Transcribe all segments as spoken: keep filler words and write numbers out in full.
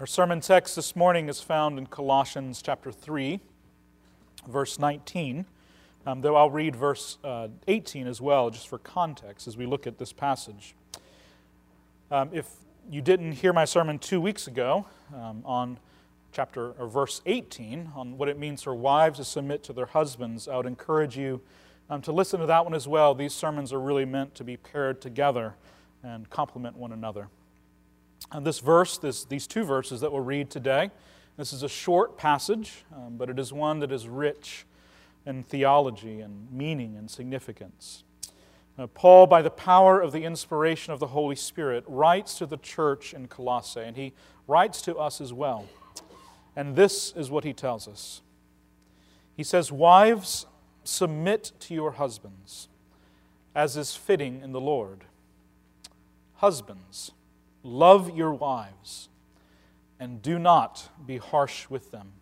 Our sermon text this morning is found in Colossians chapter three, verse nineteen, um, though I'll read verse uh, eighteen as well, just for context as we look at this passage. Um, if you didn't hear my sermon two weeks ago um, on chapter or verse eighteen, on what it means for wives to submit to their husbands, I would encourage you um, to listen to that one as well. These sermons are really meant to be paired together and complement one another. And this verse, this, these two verses that we'll read today, this is a short passage, um, but it is one that is rich in theology and meaning and significance. Uh, Paul, by the power of the inspiration of the Holy Spirit, writes to the church in Colossae, and he writes to us as well. And this is what he tells us. He says, "Wives, submit to your husbands, as is fitting in the Lord. Husbands, love your wives, and do not be harsh with them."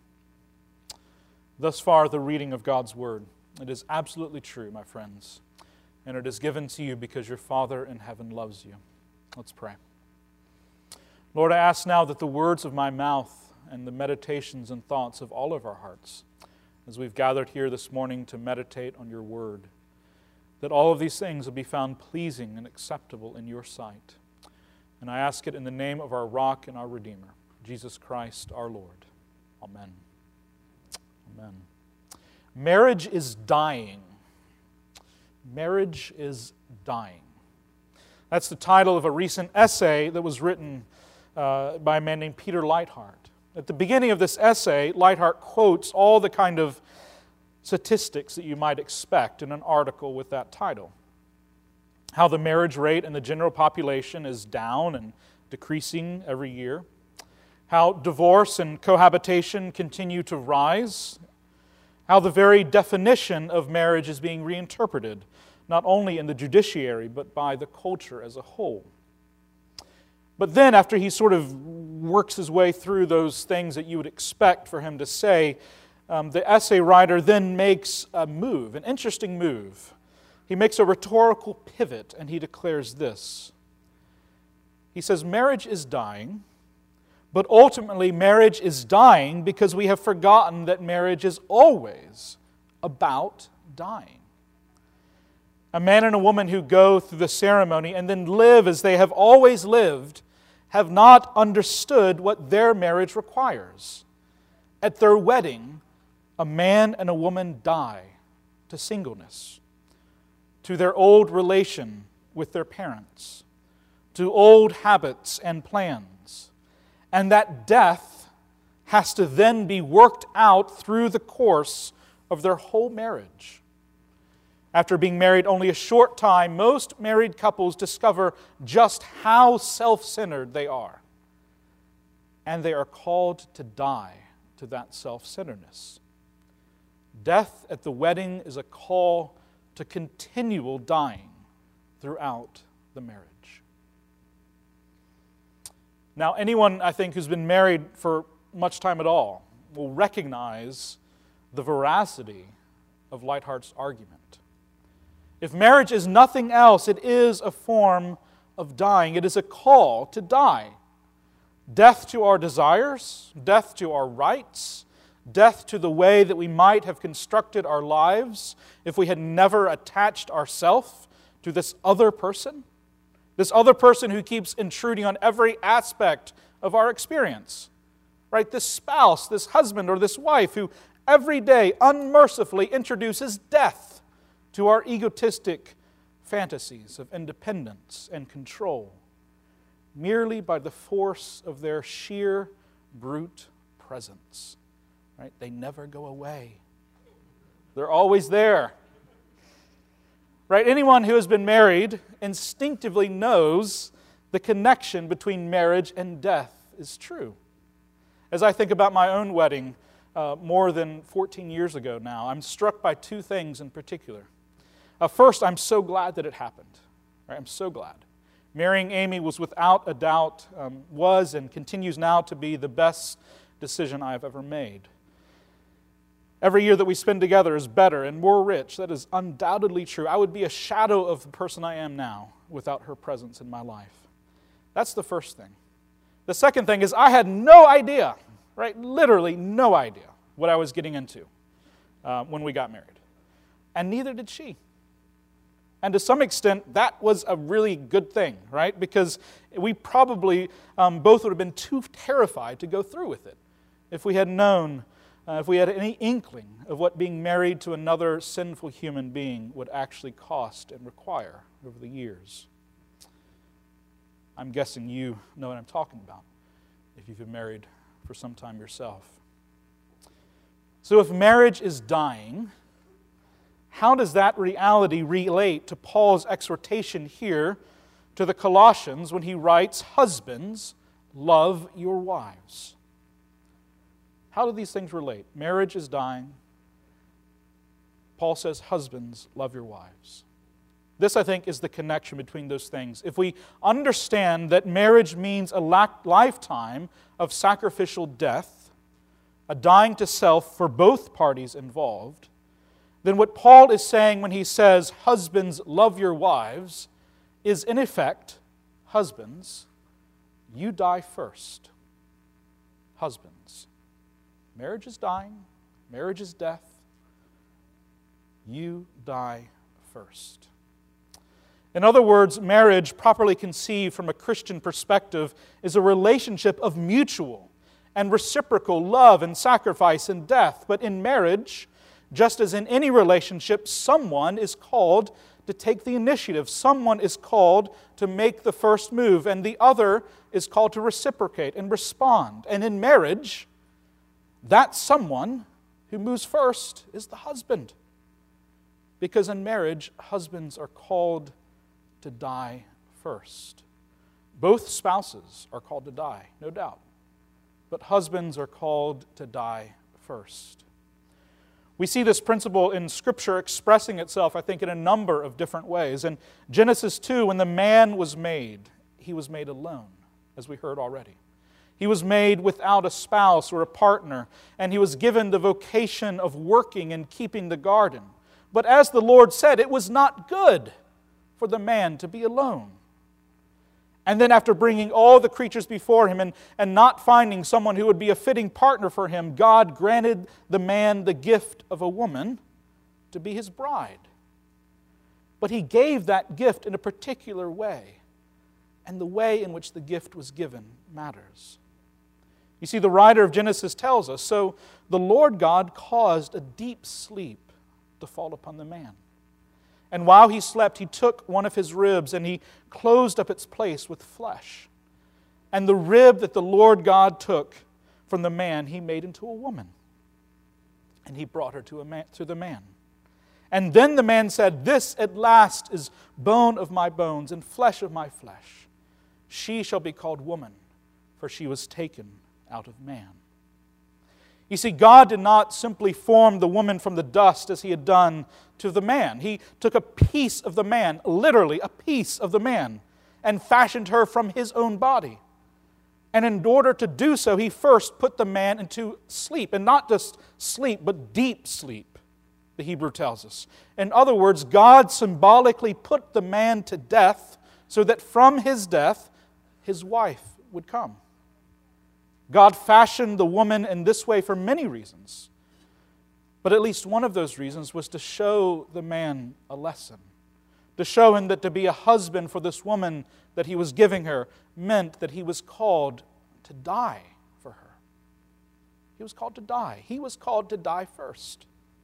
Thus far, the reading of God's Word. It is absolutely true, my friends, and it is given to you because your Father in heaven loves you. Let's pray. Lord, I ask now that the words of my mouth and the meditations and thoughts of all of our hearts, as we've gathered here this morning to meditate on your Word, that all of these things will be found pleasing and acceptable in your sight. And I ask it in the name of our rock and our Redeemer, Jesus Christ our Lord. Amen. Amen. Marriage is dying. Marriage is dying. That's the title of a recent essay that was written uh, by a man named Peter Leithart. At the beginning of this essay, Leithart quotes all the kind of statistics that you might expect in an article with that title. How the marriage rate in the general population is down and decreasing every year. How divorce and cohabitation continue to rise. How the very definition of marriage is being reinterpreted, not only in the judiciary, but by the culture as a whole. But then, after he sort of works his way through those things that you would expect for him to say, um, the essay writer then makes a move, an interesting move. He makes a rhetorical pivot, and he declares this. He says, marriage is dying, but ultimately marriage is dying because we have forgotten that marriage is always about dying. A man and a woman who go through the ceremony and then live as they have always lived have not understood what their marriage requires. At their wedding, a man and a woman die to singleness, to their old relation with their parents, to old habits and plans. And that death has to then be worked out through the course of their whole marriage. After being married only a short time, most married couples discover just how self-centered they are. And they are called to die to that self-centeredness. Death at the wedding is a call to continual dying throughout the marriage. Now, anyone, I think, who's been married for much time at all will recognize the veracity of Leithart's argument. If marriage is nothing else, it is a form of dying. It is a call to die. Death to our desires, death to our rights, death to the way that we might have constructed our lives if we had never attached ourselves to this other person, this other person who keeps intruding on every aspect of our experience, right? This spouse, this husband or this wife who every day unmercifully introduces death to our egotistic fantasies of independence and control, merely by the force of their sheer brute presence. Right? They never go away. They're always there. Right? Anyone who has been married instinctively knows the connection between marriage and death is true. As I think about my own wedding uh, more than fourteen years ago now, I'm struck by two things in particular. Uh, first, I'm so glad that it happened. Right? I'm so glad. Marrying Amy was without a doubt, um, was and continues now to be the best decision I've ever made. Every year that we spend together is better and more rich. That is undoubtedly true. I would be a shadow of the person I am now without her presence in my life. That's the first thing. The second thing is I had no idea, right? Literally no idea what I was getting into uh, when we got married. And neither did she. And to some extent, that was a really good thing, right? Because we probably um, both would have been too terrified to go through with it if we had known, uh, if we had any inkling of what being married to another sinful human being would actually cost and require over the years. I'm guessing you know what I'm talking about if you've been married for some time yourself. So if marriage is dying, how does that reality relate to Paul's exhortation here to the Colossians when he writes, "Husbands, love your wives"? How do these things relate? Marriage is dying. Paul says, "Husbands, love your wives." This, I think, is the connection between those things. If we understand that marriage means a lifetime of sacrificial death, a dying to self for both parties involved, then what Paul is saying when he says, "Husbands, love your wives," is in effect, husbands, you die first. Husbands, marriage is dying, marriage is death, you die first. In other words, marriage, properly conceived from a Christian perspective, is a relationship of mutual and reciprocal love and sacrifice and death. But in marriage, just as in any relationship, someone is called to take the initiative. Someone is called to make the first move, and the other is called to reciprocate and respond. And in marriage, that someone who moves first is the husband. Because in marriage, husbands are called to die first. Both spouses are called to die, no doubt. But husbands are called to die first. We see this principle in Scripture expressing itself, I think, in a number of different ways. In Genesis two, when the man was made, he was made alone, as we heard already. He was made without a spouse or a partner, and he was given the vocation of working and keeping the garden. But as the Lord said, it was not good for the man to be alone. And then after bringing all the creatures before him and, and not finding someone who would be a fitting partner for him, God granted the man the gift of a woman to be his bride. But he gave that gift in a particular way, and the way in which the gift was given matters. You see, the writer of Genesis tells us, "So the Lord God caused a deep sleep to fall upon the man. And while he slept, he took one of his ribs and he closed up its place with flesh. And the rib that the Lord God took from the man, he made into a woman. And he brought her to, a man, to the man. And then the man said, 'This at last is bone of my bones and flesh of my flesh. She shall be called woman, for she was taken out of man.'" You see, God did not simply form the woman from the dust as he had done to the man. He took a piece of the man, literally a piece of the man, and fashioned her from his own body. And in order to do so, he first put the man into sleep, and not just sleep, but deep sleep, the Hebrew tells us. In other words, God symbolically put the man to death so that from his death, his wife would come. God fashioned the woman in this way for many reasons. But at least one of those reasons was to show the man a lesson. To show him that to be a husband for this woman that he was giving her meant that he was called to die for her. He was called to die. He was called to die first.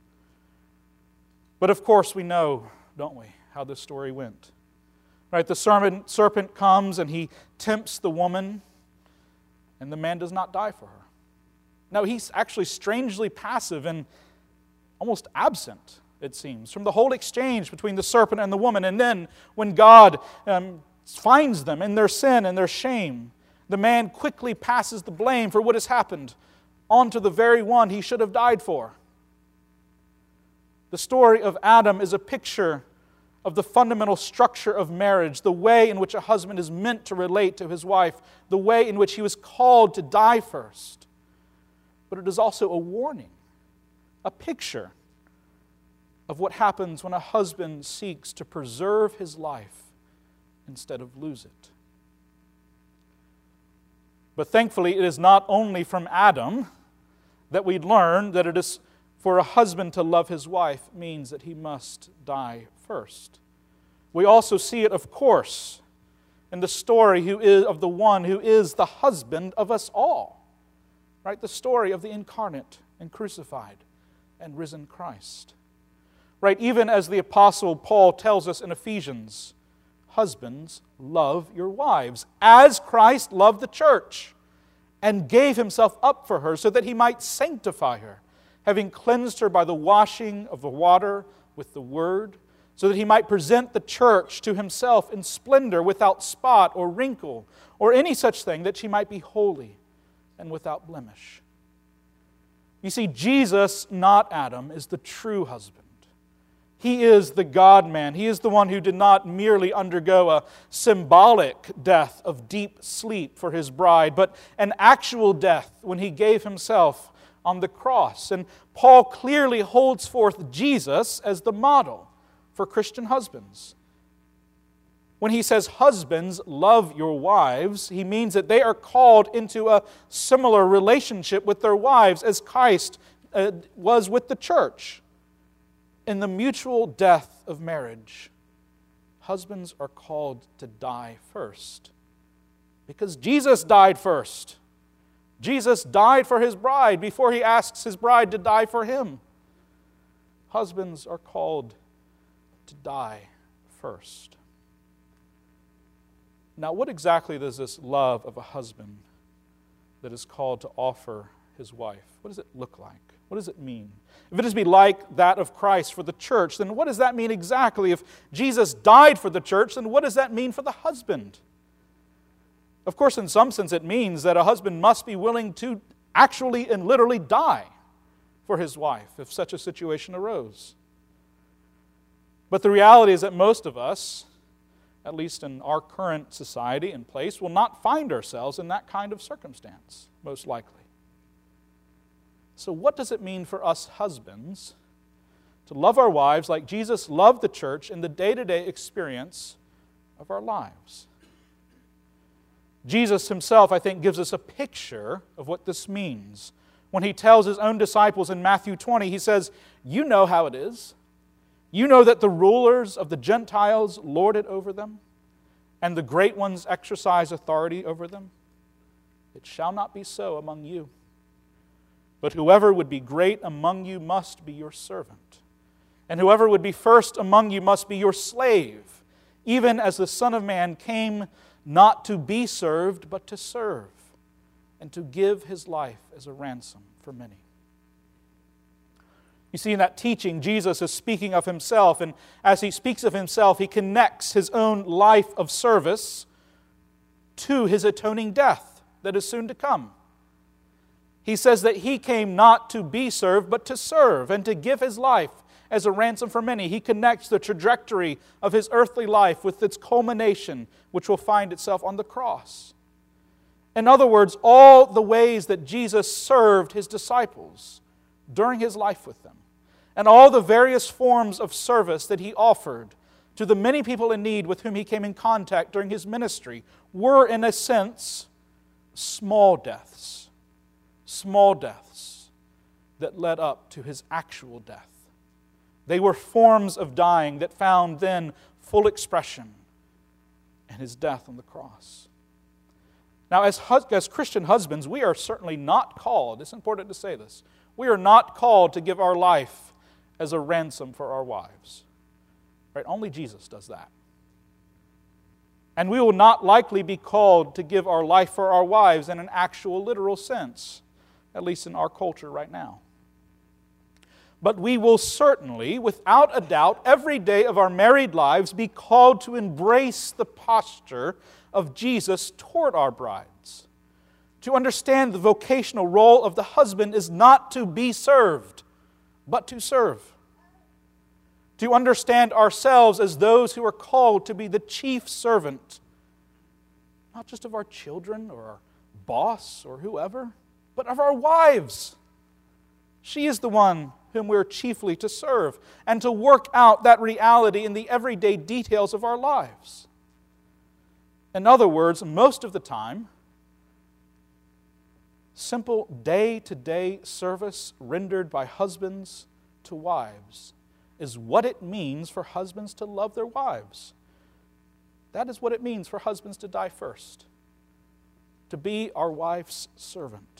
But of course we know, don't we, how this story went. Right? The serpent, serpent comes and he tempts the woman, and the man does not die for her. No, he's actually strangely passive and almost absent, it seems, from the whole exchange between the serpent and the woman. And then when God um, finds them in their sin and their shame, the man quickly passes the blame for what has happened onto the very one he should have died for. The story of Adam is a picture of the fundamental structure of marriage, the way in which a husband is meant to relate to his wife, the way in which he was called to die first. But it is also a warning, a picture of what happens when a husband seeks to preserve his life instead of lose it. But thankfully, it is not only from Adam that we learn that it is for a husband to love his wife means that he must die first. We also see it, of course, in the story who is, of the one who is the husband of us all. Right? The story of the incarnate and crucified and risen Christ. Right? Even as the Apostle Paul tells us in Ephesians, husbands, love your wives, as Christ loved the church and gave himself up for her so that he might sanctify her, having cleansed her by the washing of the water with the word, so that he might present the church to himself in splendor, without spot or wrinkle or any such thing, that she might be holy and without blemish. You see, Jesus, not Adam, is the true husband. He is the God-man. He is the one who did not merely undergo a symbolic death of deep sleep for his bride, but an actual death when he gave himself on the cross. And Paul clearly holds forth Jesus as the model for Christian husbands. When he says, husbands, love your wives, he means that they are called into a similar relationship with their wives as Christ uh, was with the church. In the mutual death of marriage, husbands are called to die first. Because Jesus died first. Jesus died for his bride before he asks his bride to die for him. Husbands are called to die first. Now, what exactly does this love of a husband that is called to offer his wife, what does it look like? What does it mean? If it is to be like that of Christ for the church, then what does that mean exactly? If Jesus died for the church, then what does that mean for the husband? Of course, in some sense, it means that a husband must be willing to actually and literally die for his wife if such a situation arose. But the reality is that most of us, at least in our current society and place, will not find ourselves in that kind of circumstance, most likely. So what does it mean for us husbands to love our wives like Jesus loved the church in the day-to-day experience of our lives? Jesus himself, I think, gives us a picture of what this means. When he tells his own disciples in Matthew twenty, he says, you know how it is. You know that the rulers of the Gentiles lord it over them, and the great ones exercise authority over them. It shall not be so among you. But whoever would be great among you must be your servant. And whoever would be first among you must be your slave, even as the Son of Man came not to be served, but to serve, and to give his life as a ransom for many. You see, in that teaching, Jesus is speaking of himself, and as he speaks of himself, he connects his own life of service to his atoning death that is soon to come. He says that he came not to be served, but to serve and to give his life as a ransom for many. He connects the trajectory of his earthly life with its culmination, which will find itself on the cross. In other words, all the ways that Jesus served his disciples during his life with them, and all the various forms of service that he offered to the many people in need with whom he came in contact during his ministry, were, in a sense, small deaths. Small deaths that led up to his actual death. They were forms of dying that found then full expression in his death on the cross. Now, as, as Christian husbands, we are certainly not called, it's important to say this, we are not called to give our life as a ransom for our wives. Right? Only Jesus does that. And we will not likely be called to give our life for our wives in an actual literal sense, at least in our culture right now. But we will certainly, without a doubt, every day of our married lives be called to embrace the posture of Jesus toward our brides. To understand the vocational role of the husband is not to be served, but to serve. To understand ourselves as those who are called to be the chief servant, not just of our children or our boss or whoever, but of our wives. She is the one whom we are chiefly to serve, and to work out that reality in the everyday details of our lives. In other words, most of the time, simple day-to-day service rendered by husbands to wives is what it means for husbands to love their wives. That is what it means for husbands to die first, to be our wife's servant.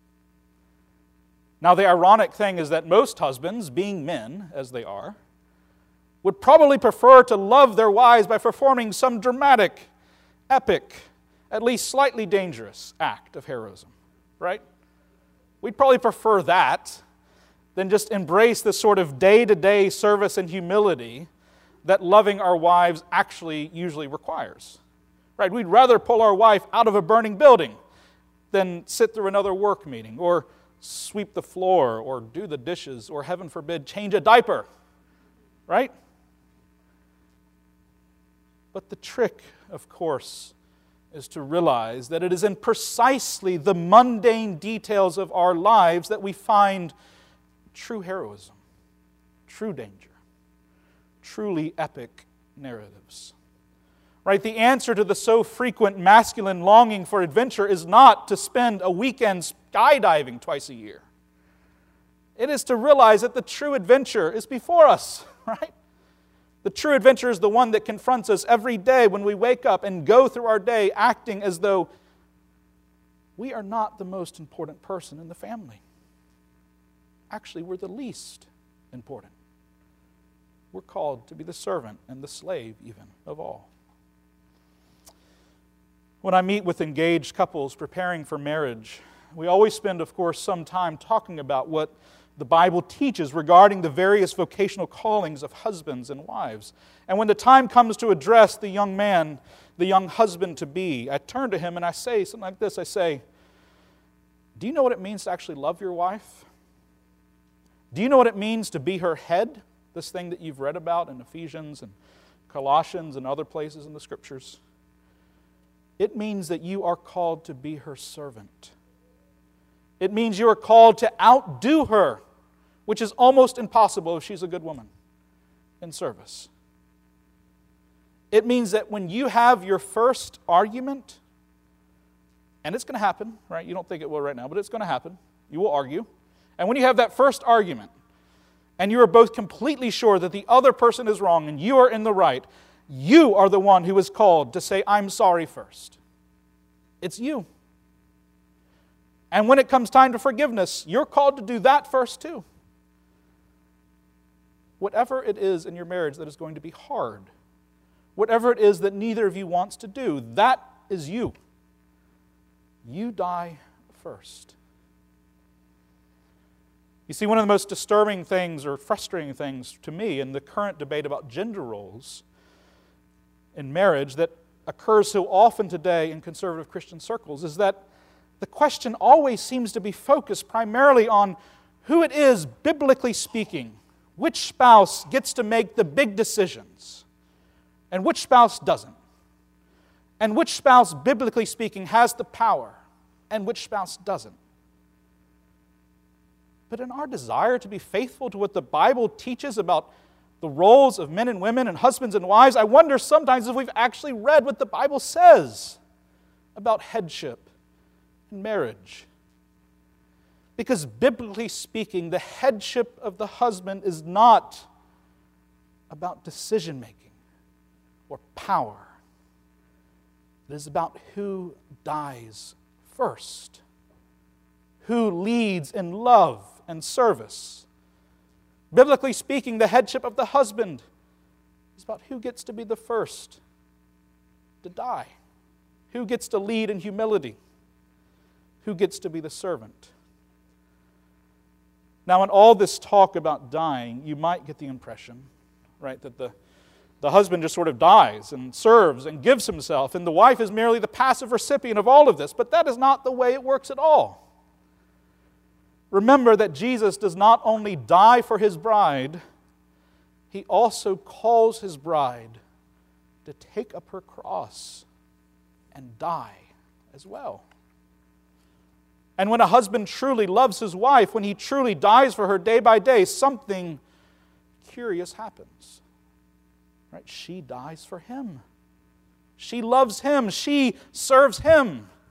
Now, the ironic thing is that most husbands, being men as they are, would probably prefer to love their wives by performing some dramatic, epic, at least slightly dangerous act of heroism, right? We'd probably prefer that than just embrace the sort of day-to-day service and humility that loving our wives actually usually requires, right? We'd rather pull our wife out of a burning building than sit through another work meeting or sweep the floor or do the dishes or, heaven forbid, change a diaper, right? But the trick, of course, is to realize that it is in precisely the mundane details of our lives that we find true heroism, true danger, truly epic narratives. Right? The answer to the so frequent masculine longing for adventure is not to spend a weekend skydiving twice a year. It is to realize that the true adventure is before us, right? The true adventure is the one that confronts us every day when we wake up and go through our day acting as though we are not the most important person in the family. Actually, we're the least important. We're called to be the servant and the slave even of all. When I meet with engaged couples preparing for marriage, we always spend, of course, some time talking about what the Bible teaches regarding the various vocational callings of husbands and wives. And when the time comes to address the young man, the young husband-to-be, I turn to him and I say something like this. I say, do you know what it means to actually love your wife? Do you know what it means to be her head? This thing that you've read about in Ephesians and Colossians and other places in the Scriptures. It means that you are called to be her servant. It means you are called to outdo her, which is almost impossible if she's a good woman in service. It means that when you have your first argument, and it's going to happen, right? You don't think it will right now, but it's going to happen. You will argue. And when you have that first argument, and you are both completely sure that the other person is wrong and you are in the right, you are the one who is called to say, I'm sorry first. It's you. And when it comes time to forgiveness, you're called to do that first too. Whatever it is in your marriage that is going to be hard, whatever it is that neither of you wants to do, that is you. You die first. You see, one of the most disturbing things or frustrating things to me in the current debate about gender roles in marriage that occurs so often today in conservative Christian circles is that the question always seems to be focused primarily on who it is, biblically speaking, which spouse gets to make the big decisions and which spouse doesn't, and which spouse, biblically speaking, has the power and which spouse doesn't. But in our desire to be faithful to what the Bible teaches about the roles of men and women and husbands and wives, I wonder sometimes if we've actually read what the Bible says about headship and marriage. Because biblically speaking, the headship of the husband is not about decision-making or power. It is about who dies first, who leads in love and service. Biblically speaking, the headship of the husband is about who gets to be the first to die, who gets to lead in humility, who gets to be the servant. Now, in all this talk about dying, you might get the impression, right, that the, the husband just sort of dies and serves and gives himself, and the wife is merely the passive recipient of all of this. But that is not the way it works at all. Remember that Jesus does not only die for His bride, He also calls His bride to take up her cross and die as well. And when a husband truly loves his wife, when he truly dies for her day by day, something curious happens. Right? She dies for him. She loves him. She serves him.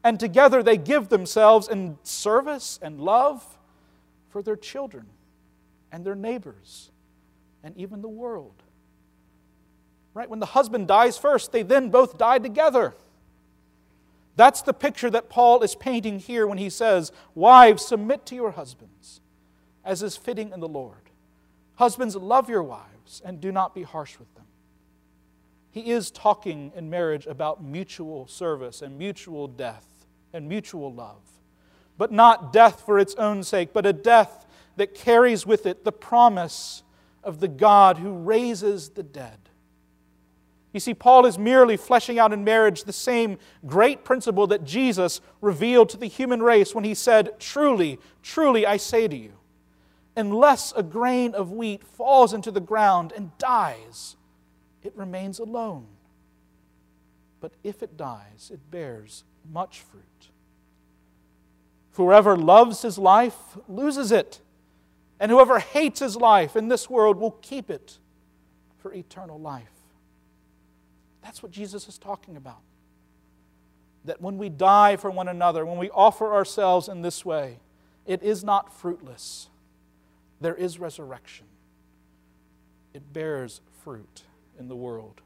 and together they give themselves in service and love for their children and their neighbors and even the world. Right? When the husband dies first, they then both die together. That's the picture that Paul is painting here when he says, "Wives, submit to your husbands, as is fitting in the Lord. Husbands, love your wives, and do not be harsh with them." He is talking in marriage about mutual service and mutual death and mutual love. But not death for its own sake, but a death that carries with it the promise of the God who raises the dead. You see, Paul is merely fleshing out in marriage the same great principle that Jesus revealed to the human race when He said, "Truly, truly, I say to you, unless a grain of wheat falls into the ground and dies, it remains alone. But if it dies, it bears much fruit. Whoever loves his life loses it, and whoever hates his life in this world will keep it for eternal life." That's what Jesus is talking about. That when we die for one another, when we offer ourselves in this way, it is not fruitless. There is resurrection. It bears fruit in the world.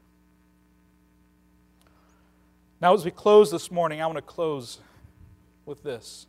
Now, as we close this morning, I want to close with this.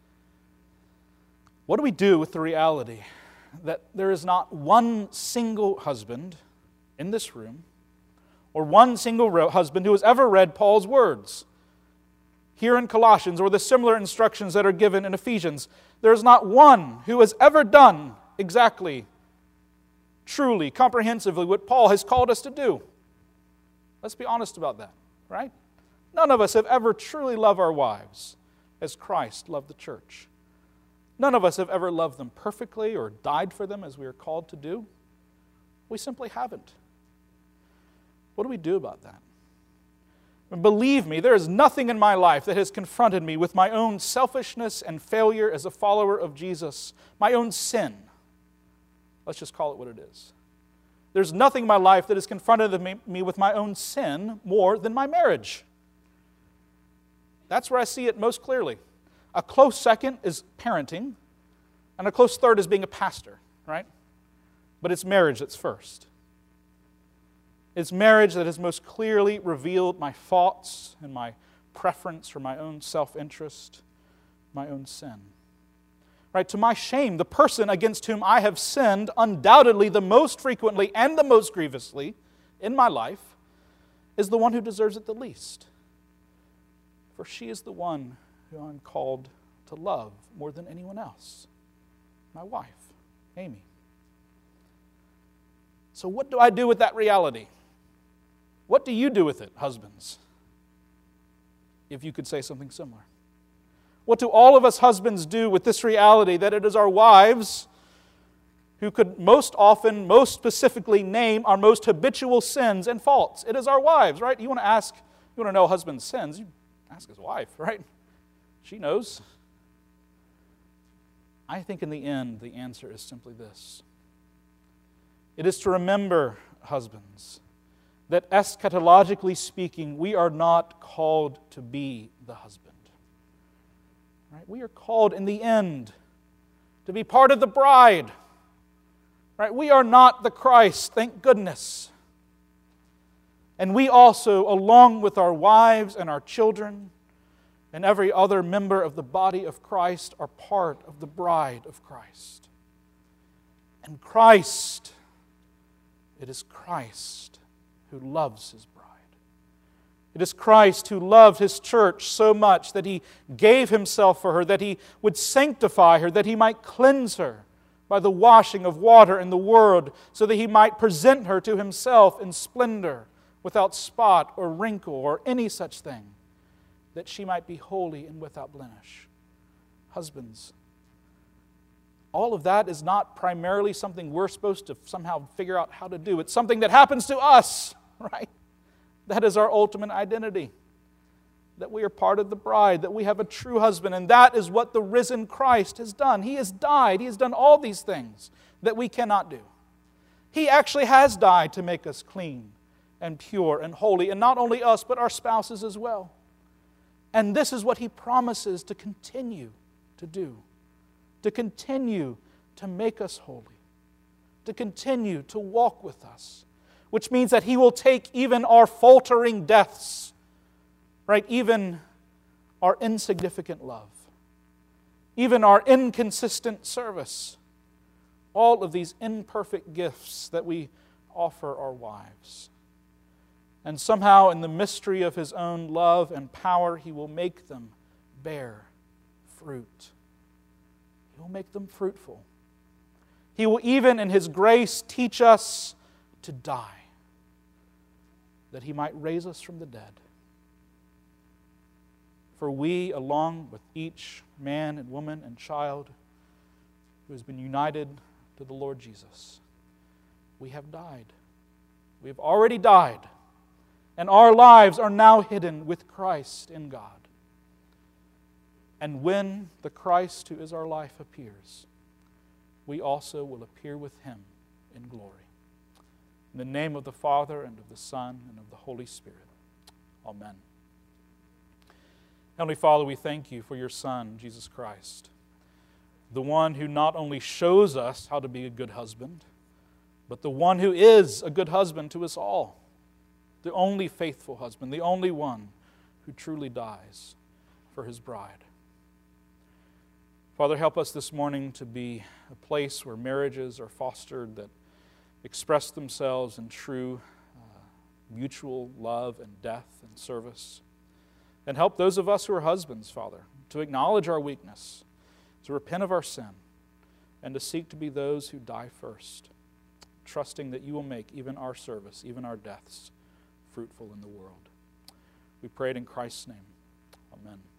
What do we do with the reality that there is not one single husband in this room or one single husband who has ever read Paul's words here in Colossians or the similar instructions that are given in Ephesians? There is not one who has ever done exactly, truly, comprehensively what Paul has called us to do. Let's be honest about that, right? None of us have ever truly loved our wives as Christ loved the church. None of us have ever loved them perfectly or died for them as we are called to do. We simply haven't. What do we do about that? And believe me, there is nothing in my life that has confronted me with my own selfishness and failure as a follower of Jesus, my own sin. Let's just call it what it is. There's nothing in my life that has confronted me, me with my own sin more than my marriage. That's where I see it most clearly. A close second is parenting, and a close third is being a pastor, right? But it's marriage that's first. It's marriage that has most clearly revealed my thoughts and my preference for my own self-interest, my own sin. Right? To my shame, the person against whom I have sinned undoubtedly the most frequently and the most grievously in my life is the one who deserves it the least. For she is the one who I'm called to love more than anyone else, my wife, Amy. So what do I do with that reality? What do you do with it, husbands? If you could say something similar. What do all of us husbands do with this reality that it is our wives who could most often, most specifically name our most habitual sins and faults? It is our wives, right? You want to ask, you want to know a husband's sins, you ask his wife, right? She knows. I think in the end, the answer is simply this. It is to remember, husbands, that eschatologically speaking, we are not called to be the husband. Right? We are called in the end to be part of the bride. Right? We are not the Christ, thank goodness. And we also, along with our wives and our children and every other member of the body of Christ, are part of the bride of Christ. And Christ, it is Christ who loves His bride. It is Christ who loved His church so much that He gave Himself for her, that He would sanctify her, that He might cleanse her by the washing of water in the Word, so that He might present her to Himself in splendor, without spot or wrinkle or any such thing, that she might be holy and without blemish. Husbands, all of that is not primarily something we're supposed to somehow figure out how to do. It's something that happens to us, right? That is our ultimate identity. That we are part of the bride, that we have a true husband, and that is what the risen Christ has done. He has died. He has done all these things that we cannot do. He actually has died to make us clean and pure and holy, and not only us, but our spouses as well. And this is what He promises to continue to do, to continue to make us holy, to continue to walk with us, which means that He will take even our faltering deaths, right? Even our insignificant love, even our inconsistent service, all of these imperfect gifts that we offer our wives. And somehow in the mystery of His own love and power, He will make them bear fruit. He will make them fruitful. He will even in His grace teach us to die, that He might raise us from the dead. For we, along with each man and woman and child who has been united to the Lord Jesus, we have died. We have already died, and our lives are now hidden with Christ in God. And when the Christ who is our life appears, we also will appear with Him in glory. In the name of the Father, and of the Son, and of the Holy Spirit. Amen. Heavenly Father, we thank You for Your Son, Jesus Christ, the one who not only shows us how to be a good husband, but the one who is a good husband to us all, the only faithful husband, the only one who truly dies for His bride. Father, help us this morning to be a place where marriages are fostered that express themselves in true uh, mutual love and death and service. And help those of us who are husbands, Father, to acknowledge our weakness, to repent of our sin, and to seek to be those who die first, trusting that You will make even our service, even our deaths, fruitful in the world. We pray it in Christ's name. Amen.